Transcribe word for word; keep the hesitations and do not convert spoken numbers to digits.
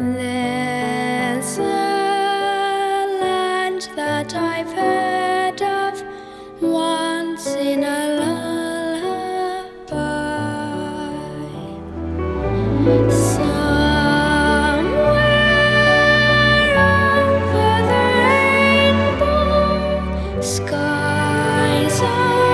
There's a land that I've heard of once in